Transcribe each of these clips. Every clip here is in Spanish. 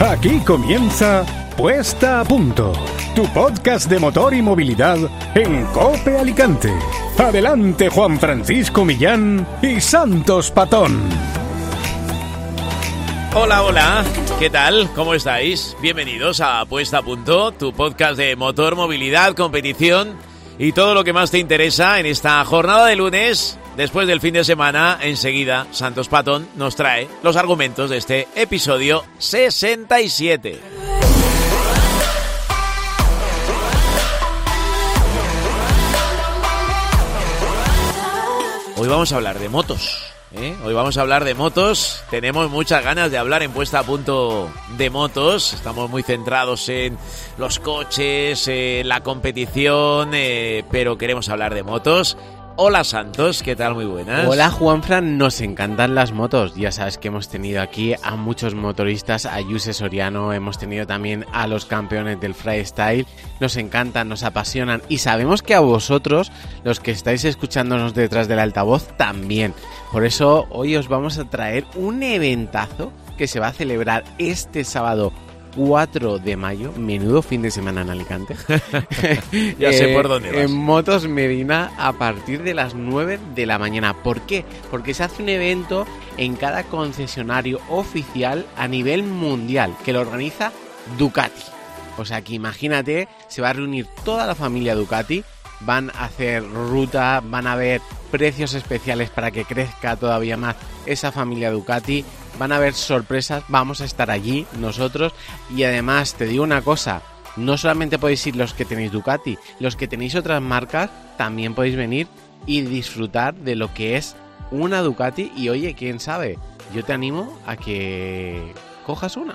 Aquí comienza Puesta a Punto, tu podcast de motor y movilidad en COPE Alicante. Adelante Juan Francisco Millán y Santos Patón. Hola, hola, ¿qué tal? ¿Cómo estáis? Bienvenidos a Puesta a Punto, tu podcast de motor, movilidad, competición y todo lo que más te interesa en esta jornada de lunes. Después del fin de semana, enseguida Santos Patón nos trae los argumentos de este episodio 67. Hoy vamos a hablar de motos. Hoy vamos a hablar de motos. Tenemos muchas ganas de hablar en Puesta a Punto de motos. Estamos muy centrados en los coches, la competición, pero queremos hablar de motos. Hola Santos, ¿qué tal? Muy buenas. Hola Juanfran, nos encantan las motos. Ya sabes que hemos tenido aquí a muchos motoristas, a Jose Soriano, hemos tenido también a los campeones del freestyle. Nos encantan, nos apasionan y sabemos que a vosotros, los que estáis escuchándonos detrás del altavoz, también. Por eso hoy os vamos a traer un eventazo que se va a celebrar este sábado 4 de mayo, menudo fin de semana en Alicante. Ya sé por dónde vas. En Motos Medina a partir de las 9 de la mañana. ¿Por qué? Porque se hace un evento en cada concesionario oficial a nivel mundial que lo organiza Ducati. O sea que imagínate, se va a reunir toda la familia Ducati, van a hacer ruta, van a haber precios especiales para que crezca todavía más esa familia Ducati. Van a haber sorpresas, vamos a estar allí nosotros y además te digo una cosa, no solamente podéis ir los que tenéis Ducati, los que tenéis otras marcas también podéis venir y disfrutar de lo que es una Ducati y oye, quién sabe, yo te animo a que cojas una.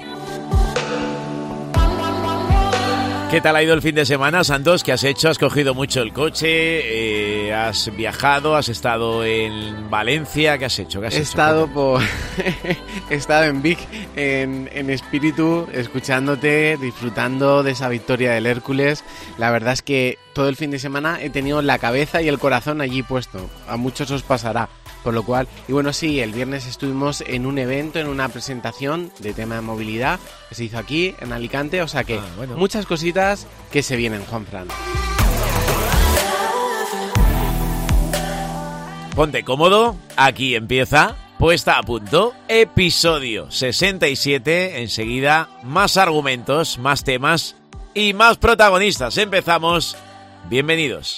¿Qué tal ha ido el fin de semana, Santos? ¿Qué has hecho? ¿Has cogido mucho el coche? ¿Has viajado? ¿Has estado en Valencia? ¿Qué has hecho? He estado en Vic, en espíritu, escuchándote, disfrutando de esa victoria del Hércules. La verdad es que todo el fin de semana he tenido la cabeza y el corazón allí puesto. A muchos os pasará. Por lo cual, y bueno, sí, el viernes estuvimos en un evento, en una presentación de tema de movilidad que se hizo aquí, en Alicante, o sea que muchas cositas que se vienen, Juanfran. Ponte cómodo, aquí empieza Puesta a Punto, episodio 67, enseguida más argumentos, más temas y más protagonistas. Empezamos, bienvenidos.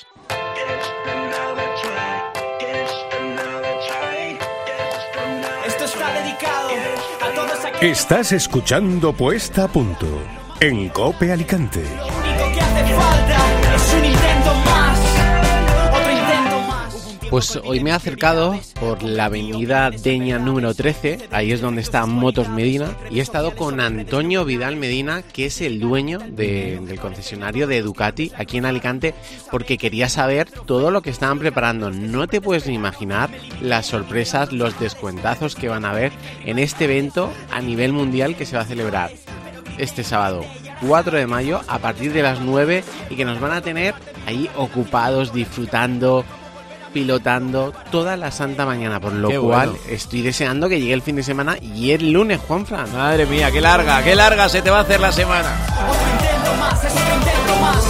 Estás escuchando Puesta a Punto en COPE Alicante. Lo único que hace falta es un intento más, otro intento más. Pues hoy me he acercado por la avenida Deña número 13, ahí es donde está Motos Medina, y he estado con Antonio Vidal Medina, que es el dueño del concesionario de Ducati aquí en Alicante, porque quería saber todo lo que estaban preparando. No te puedes ni imaginar las sorpresas, los descuentazos que van a haber en este evento a nivel mundial que se va a celebrar este sábado 4 de mayo a partir de las 9 y que nos van a tener ahí ocupados, disfrutando, pilotando toda la santa mañana, por lo cual estoy deseando que llegue el fin de semana y el lunes, Juanfran. Madre mía, qué larga se te va a hacer la semana. Otro intento más, es otro intento más.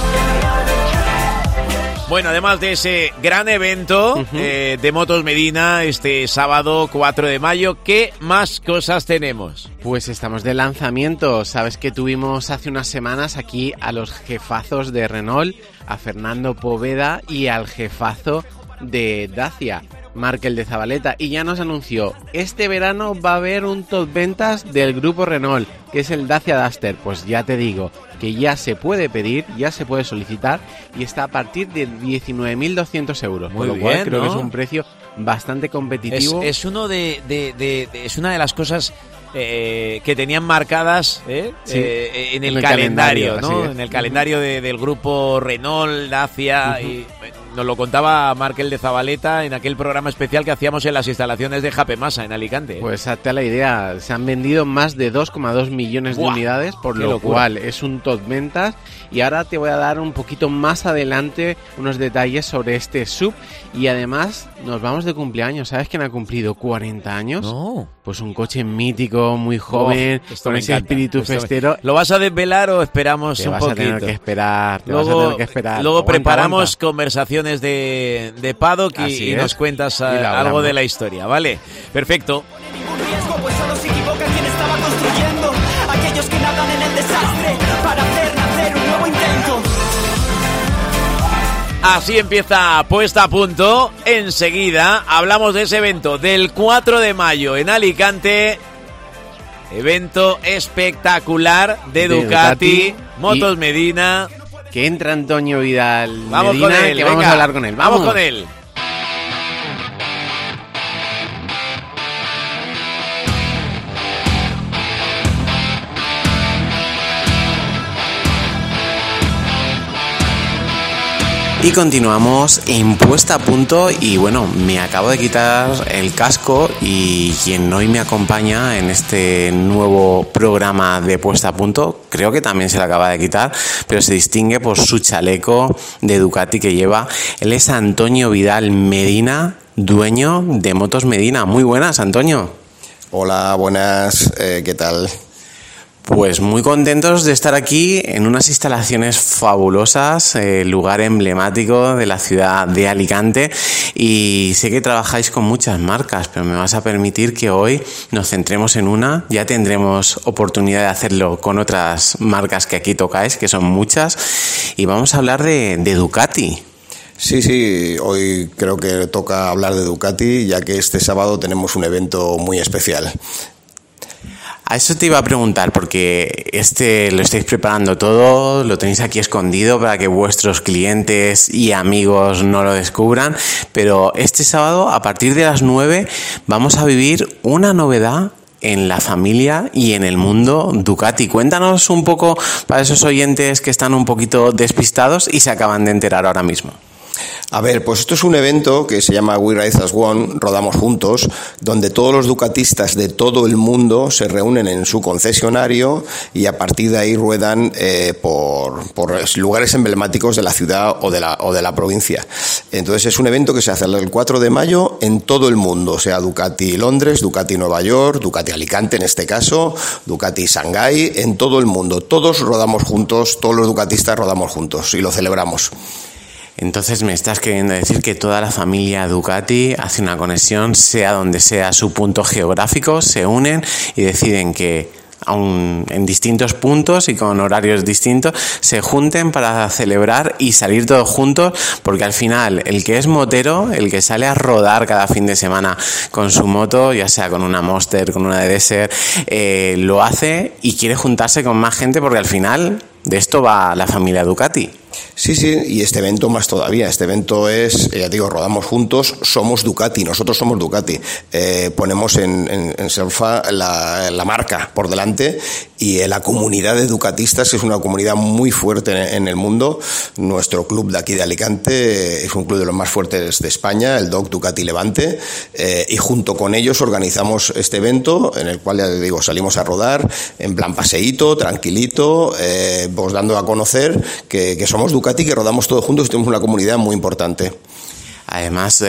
Bueno, además de ese gran evento de Motos Medina este sábado 4 de mayo, ¿qué más cosas tenemos? Pues estamos de lanzamiento. Sabes que tuvimos hace unas semanas aquí a los jefazos de Renault, a Fernando Poveda y al jefazo de Dacia, Markel de Zabaleta, y ya nos anunció, este verano va a haber un top ventas del grupo Renault, que es el Dacia Duster. Pues ya te digo que ya se puede pedir, ya se puede solicitar y está a partir de 19.200 euros, Muy por lo bien, cual creo ¿no? que es un precio bastante competitivo. Es una de las cosas que tenían marcadas en el calendario, ¿no? así es. En el calendario del grupo Renault, Dacia, y nos lo contaba Markel de Zabaleta en aquel programa especial que hacíamos en las instalaciones de Japemasa en Alicante. Pues hazte a la idea, se han vendido más de 2,2 millones de unidades, por lo cual es un top ventas. Y ahora te voy a dar un poquito más adelante unos detalles sobre este SUV. Y además nos vamos de cumpleaños. ¿Sabes quién ha cumplido 40 años? No. Pues un coche mítico, muy joven, con ese espíritu festero. ¿Lo vas a desvelar o esperamos un poquito? Vas a tener que esperar. Luego aguanta, preparamos conversaciones de paddock y nos cuentas algo de la historia, ¿vale? Perfecto. Ningún riesgo, pues solo se equivoca quien estaba construyendo. Aquellos que nadan en el desastre para hacer nacer un nuevo intento. Así empieza Puesta a Punto. Enseguida hablamos de ese evento del 4 de mayo en Alicante. Evento espectacular de Ducati, Motos Medina. Que entra Antonio Vidal Vamos Medina, con él, que vamos a hablar con él. Vamos con él. Y continuamos en Puesta a Punto y bueno, me acabo de quitar el casco y quien hoy me acompaña en este nuevo programa de Puesta a Punto, creo que también se lo acaba de quitar, pero se distingue por su chaleco de Ducati que lleva. Él es Antonio Vidal Medina, dueño de Motos Medina. Muy buenas, Antonio. Hola, buenas, ¿qué tal? Pues muy contentos de estar aquí en unas instalaciones fabulosas, lugar emblemático de la ciudad de Alicante, y sé que trabajáis con muchas marcas, pero me vas a permitir que hoy nos centremos en una. Ya tendremos oportunidad de hacerlo con otras marcas que aquí tocáis, que son muchas, y vamos a hablar de Ducati. Sí, hoy creo que toca hablar de Ducati, ya que este sábado tenemos un evento muy especial. A eso te iba a preguntar, porque lo estáis preparando todo, lo tenéis aquí escondido para que vuestros clientes y amigos no lo descubran, pero este sábado a partir de las 9 vamos a vivir una novedad en la familia y en el mundo Ducati. Cuéntanos un poco para esos oyentes que están un poquito despistados y se acaban de enterar ahora mismo. A ver, pues esto es un evento que se llama We Ride as One, Rodamos Juntos, donde todos los ducatistas de todo el mundo se reúnen en su concesionario y a partir de ahí ruedan por lugares emblemáticos de la ciudad o de la provincia. Entonces es un evento que se hace el 4 de mayo en todo el mundo, o sea, Ducati Londres, Ducati Nueva York, Ducati Alicante en este caso, Ducati Shanghái, en todo el mundo. Todos rodamos juntos, todos los ducatistas rodamos juntos y lo celebramos. Entonces me estás queriendo decir que toda la familia Ducati hace una conexión, sea donde sea su punto geográfico, se unen y deciden que aún en distintos puntos y con horarios distintos se junten para celebrar y salir todos juntos, porque al final el que es motero, el que sale a rodar cada fin de semana con su moto, ya sea con una Monster, con una Desert, lo hace y quiere juntarse con más gente, porque al final de esto va la familia Ducati. Sí, y este evento más todavía. Este evento es, ya digo, rodamos juntos, somos Ducati, nosotros somos Ducati. Ponemos en Surfa la marca por delante y la comunidad de ducatistas es una comunidad muy fuerte en el mundo. Nuestro club de aquí de Alicante es un club de los más fuertes de España, el DOC Ducati Levante, y junto con ellos organizamos este evento en el cual, ya digo, salimos a rodar en plan paseíto, tranquilito, pues dando a conocer que somos Ducati, que rodamos todos juntos y tenemos una comunidad muy importante. Además,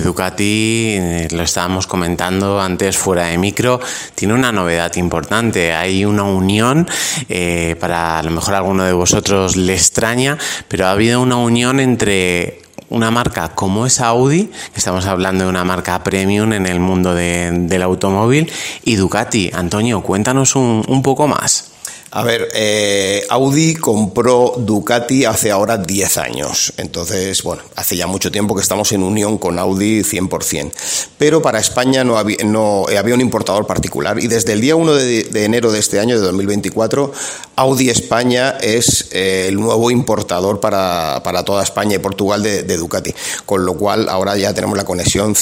Ducati, lo estábamos comentando antes fuera de micro, tiene una novedad importante. Hay una unión, para a lo mejor a alguno de vosotros le extraña, pero ha habido una unión entre una marca como es Audi, que estamos hablando de una marca premium en el mundo del automóvil, y Ducati. Antonio, cuéntanos un poco más. A ver, Audi compró Ducati hace ahora 10 años. Entonces, bueno, hace ya mucho tiempo que estamos en unión con Audi 100%. Pero para España no había un importador particular. Y desde el día 1 de enero de este año, de 2024, Audi España es el nuevo importador para toda España y Portugal de Ducati. Con lo cual, ahora ya tenemos la conexión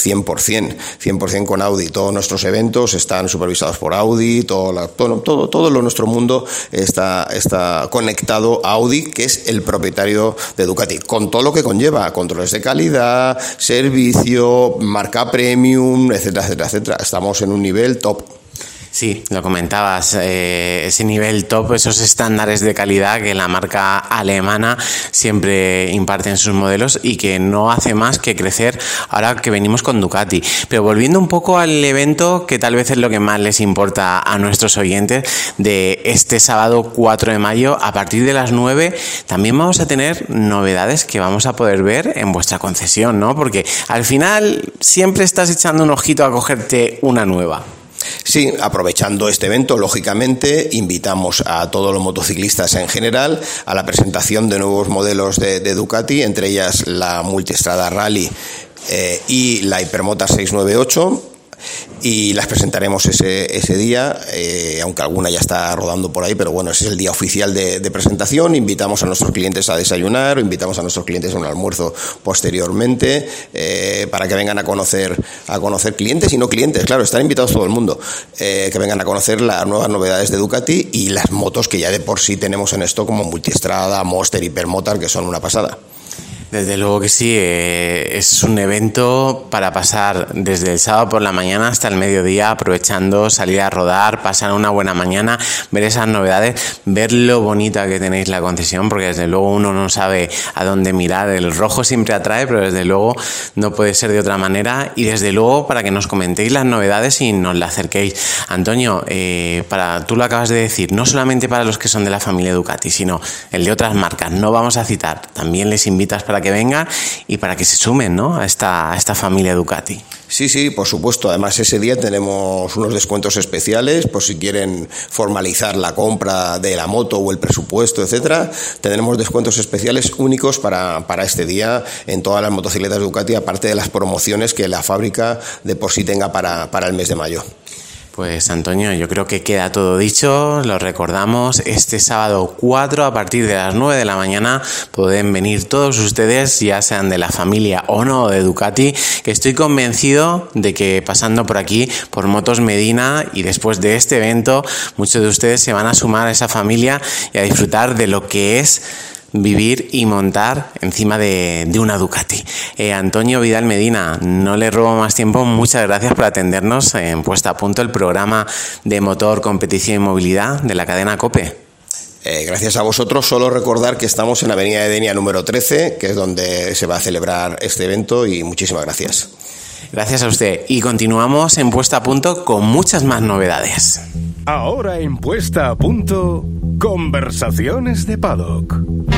100% con Audi. Todos nuestros eventos están supervisados por Audi, todo nuestro mundo está conectado a Audi, que es el propietario de Ducati, con todo lo que conlleva, controles de calidad, servicio, marca premium, etcétera, etcétera, etcétera. Estamos en un nivel top. Sí, lo comentabas, ese nivel top, esos estándares de calidad que la marca alemana siempre imparte en sus modelos y que no hace más que crecer ahora que venimos con Ducati. Pero volviendo un poco al evento, que tal vez es lo que más les importa a nuestros oyentes, de este sábado 4 de mayo, a partir de las 9, también vamos a tener novedades que vamos a poder ver en vuestra concesión, ¿no? Porque al final siempre estás echando un ojito a cogerte una nueva. Sí, aprovechando este evento, lógicamente, invitamos a todos los motociclistas en general a la presentación de nuevos modelos de Ducati, entre ellas la Multistrada Rally y la Hypermotor 698. Y las presentaremos ese día, aunque alguna ya está rodando por ahí, pero bueno, ese es el día oficial de presentación. Invitamos a nuestros clientes a desayunar, invitamos a nuestros clientes a un almuerzo posteriormente, para que vengan a conocer clientes y no clientes, claro, están invitados todo el mundo, que vengan a conocer las nuevas novedades de Ducati y las motos que ya de por sí tenemos en esto, como Multistrada, Monster, Hypermotor, que son una pasada. Desde luego que sí, es un evento para pasar desde el sábado por la mañana hasta el mediodía, aprovechando, salir a rodar, pasar una buena mañana, ver esas novedades, ver lo bonita que tenéis la concesión, porque desde luego uno no sabe a dónde mirar. El rojo siempre atrae, pero desde luego no puede ser de otra manera. Y desde luego para que nos comentéis las novedades y nos las acerquéis. Antonio, tú lo acabas de decir, no solamente para los que son de la familia Ducati, sino el de otras marcas, no vamos a citar, también les invitas para que vengan y para que se sumen, ¿no?, a esta familia Ducati. Sí, por supuesto. Además, ese día tenemos unos descuentos especiales por si quieren formalizar la compra de la moto o el presupuesto, etcétera. Tendremos descuentos especiales únicos para este día en todas las motocicletas Ducati, aparte de las promociones que la fábrica de por sí tenga para el mes de mayo. Pues Antonio, yo creo que queda todo dicho, lo recordamos, este sábado 4 a partir de las 9 de la mañana pueden venir todos ustedes, ya sean de la familia o no de Ducati, que estoy convencido de que pasando por aquí, por Motos Medina y después de este evento, muchos de ustedes se van a sumar a esa familia y a disfrutar de lo que es vivir y montar encima de una Ducati. Antonio Vidal Medina, no le robo más tiempo, muchas gracias por atendernos en Puesta a Punto, el programa de motor, competición y movilidad de la cadena COPE. Gracias a vosotros. Solo recordar que estamos en Avenida Edenia número 13, que es donde se va a celebrar este evento, y muchísimas gracias. Gracias a usted y continuamos en Puesta a Punto con muchas más novedades. Ahora en Puesta a Punto, conversaciones de paddock.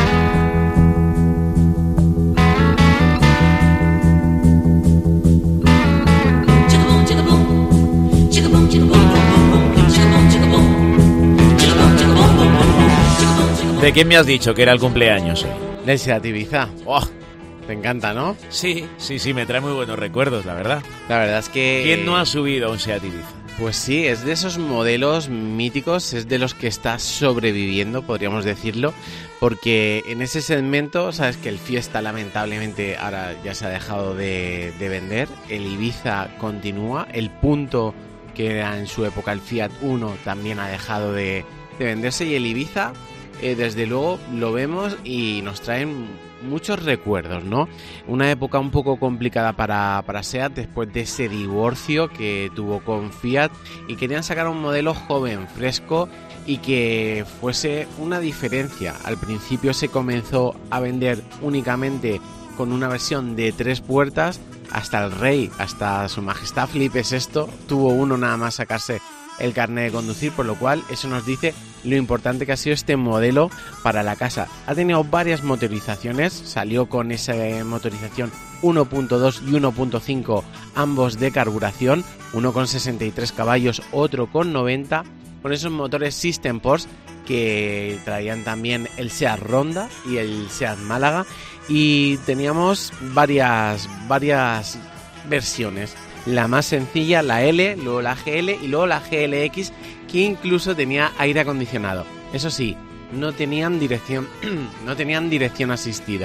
¿De quién me has dicho que era el cumpleaños hoy? Del Seat Ibiza. Oh, Te encanta, ¿no? sí, me trae muy buenos recuerdos, la verdad. La verdad es que... ¿Quién no ha subido a un Seat Ibiza? Pues sí, es de esos modelos míticos, es de los que está sobreviviendo, podríamos decirlo, porque en ese segmento, sabes que el Fiesta lamentablemente ahora ya se ha dejado de vender, el Ibiza continúa, el Punto, que era en su época el Fiat Uno, también ha dejado de venderse, y el Ibiza, desde luego lo vemos y nos traen muchos recuerdos, ¿no? Una época un poco complicada para Seat después de ese divorcio que tuvo con Fiat, y querían sacar un modelo joven, fresco y que fuese una diferencia. Al principio se comenzó a vender únicamente con una versión de 3 puertas, hasta el rey, hasta su majestad Felipe VI tuvo uno nada más sacarse el carnet de conducir, por lo cual eso nos dice lo importante que ha sido este modelo para la casa. Ha tenido varias motorizaciones, salió con esa motorización 1.2 y 1.5, ambos de carburación, uno con 63 caballos, otro con 90, con esos motores System Force que traían también el Seat Ronda y el Seat Málaga, y teníamos varias versiones. La más sencilla, la L, luego la GL y luego la GLX, que incluso tenía aire acondicionado. Eso sí, no tenían dirección asistida.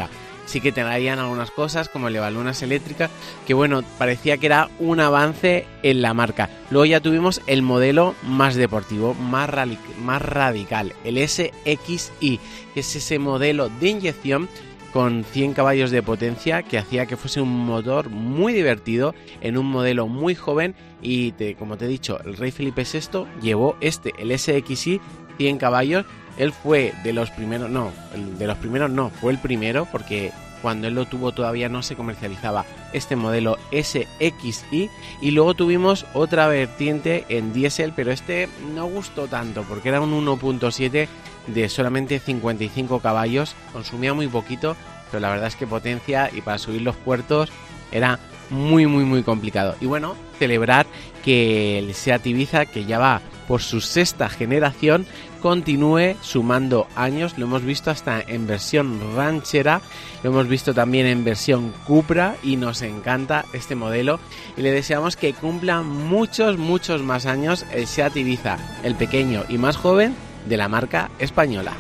sí que traían algunas cosas como elevalunas eléctricas, que bueno, parecía que era un avance en la marca. Luego ya tuvimos el modelo más deportivo, más radical, el SXi, que es ese modelo de inyección con 100 caballos de potencia que hacía que fuese un motor muy divertido en un modelo muy joven y como te he dicho, el rey Felipe VI llevó el SXi 100 caballos. Él fue de los primeros, fue el primero porque cuando él lo tuvo todavía no se comercializaba este modelo SXi, y luego tuvimos otra vertiente en diésel, pero este no gustó tanto porque era un 1.7 de solamente 55 caballos, consumía muy poquito, pero la verdad es que potencia y para subir los puertos era muy complicado. Y bueno, celebrar que el Seat Ibiza, que ya va por su 6ª generación, continúe sumando años. Lo hemos visto hasta en versión ranchera, lo hemos visto también en versión Cupra y nos encanta este modelo y le deseamos que cumpla muchos más años el Seat Ibiza, el pequeño y más joven de la marca española.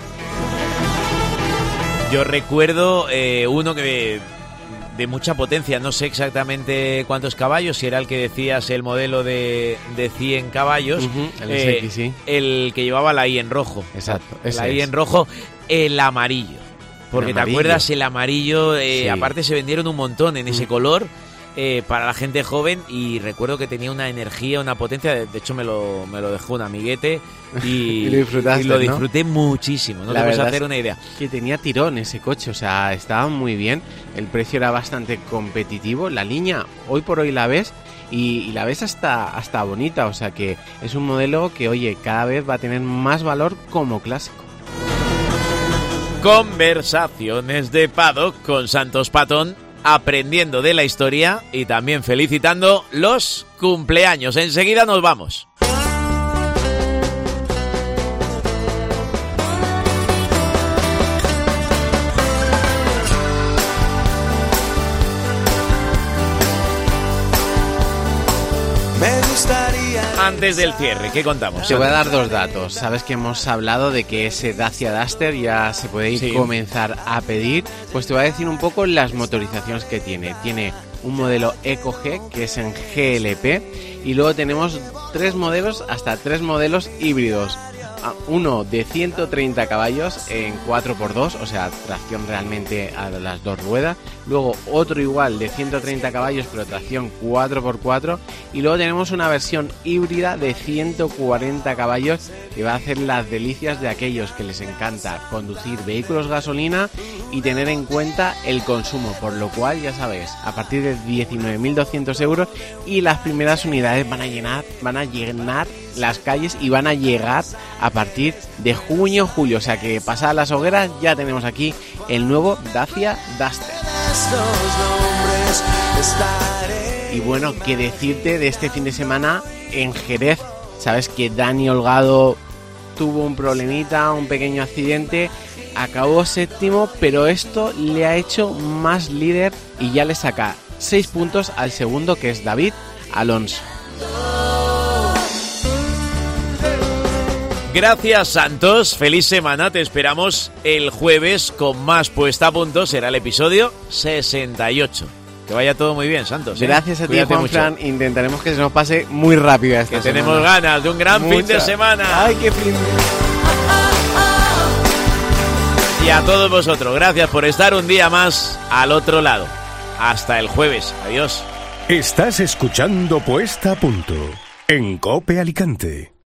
Yo recuerdo uno que de mucha potencia, no sé exactamente cuántos caballos, si era el que decías, el modelo de 100 caballos, el SX, sí. El que llevaba la I en rojo. Exacto, la I en rojo, el amarillo. Porque te acuerdas, el amarillo, sí. Aparte se vendieron un montón en ese color para la gente joven, y recuerdo que tenía una energía, una potencia, de hecho me lo dejó un amiguete y, y lo disfruté muchísimo, no te puedes hacer una idea. Que tenía tirón ese coche, o sea, estaba muy bien, el precio era bastante competitivo, la línea hoy por hoy la ves y la ves hasta bonita, o sea que es un modelo que, oye, cada vez va a tener más valor como clásico. Conversaciones de paddock con Santos Patón, aprendiendo de la historia y también felicitando los cumpleaños. Enseguida nos vamos. Antes del cierre, ¿qué contamos? Te voy a dar 2 datos. Sabes que hemos hablado de que ese Dacia Duster ya se puede ir comenzar a pedir. Pues te voy a decir un poco las motorizaciones que tiene. Tiene un modelo Eco G, que es en GLP, y luego tenemos 3 modelos híbridos. Uno de 130 caballos en 4x2, o sea, tracción realmente a las 2 ruedas. Luego otro igual de 130 caballos, pero tracción 4x4. Y luego tenemos una versión híbrida de 140 caballos que va a hacer las delicias de aquellos que les encanta conducir vehículos gasolina y tener en cuenta el consumo. Por lo cual, ya sabes, a partir de 19.200 euros y las primeras unidades van a llenar las calles y van a llegar a partir de junio-julio, o sea que pasadas las hogueras ya tenemos aquí el nuevo Dacia Duster. Y bueno, qué decirte de este fin de semana en Jerez. Sabes que Dani Holgado tuvo un problemita, un pequeño accidente, acabó 7º, pero esto le ha hecho más líder y ya le saca 6 puntos al segundo, que es David Alonso. Gracias, Santos. Feliz semana. Te esperamos el jueves con más puesta a punto. Será el episodio 68. Que vaya todo muy bien, Santos. Gracias a ti, Juanfran. Intentaremos que se nos pase muy rápido esta semana. Tenemos ganas de un gran fin de semana. ¡Ay, qué fin! Y a todos vosotros, gracias por estar un día más al otro lado. Hasta el jueves. Adiós. Estás escuchando Puesta a Punto en COPE Alicante.